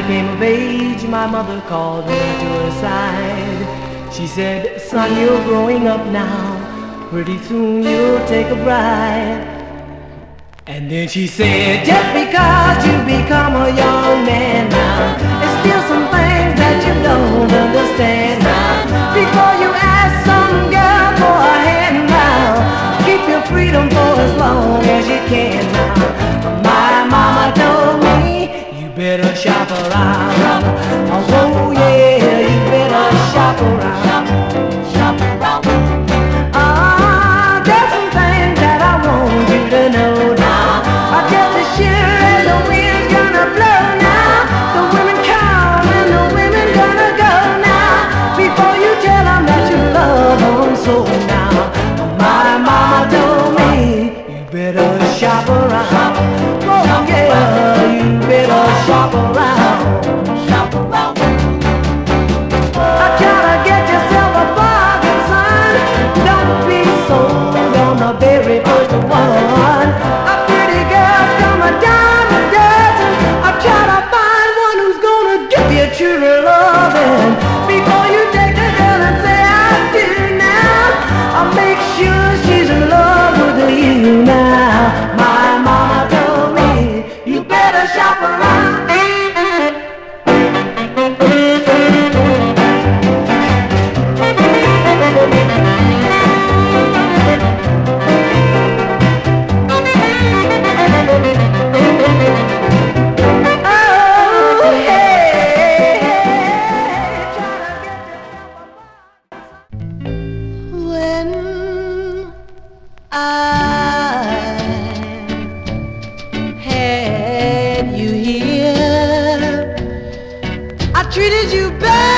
came of age, my mother called me to her side. She said, son, you're growing up now. Pretty soon you'll take a bride. And then she said, just because you become a young man now, there's still some things that you don't understand now. Before you ask some girl for a hand now, keep your freedom for as long as you can now. My mama told me, you better shop around. Oh yeah, you better shop around. Shop around. There's some things that I want you to know now. I guess the sure as the wind's gonna blow now. The women come and the women gonna go now. Before you tell them that you love them so now. My mama told me, you better shop around. Oh yeah, you better shop around. Shop around. I try to get yourself a bargain, son. Don't be sold on the very first one. A pretty girl's come a dime a dozen. I try to find one who's gonna give you true loving. Before you take the girl and say I do now, I'll make sure she's in love with you now. My mama told me, you better shop around. When I had you here, I treated you bad.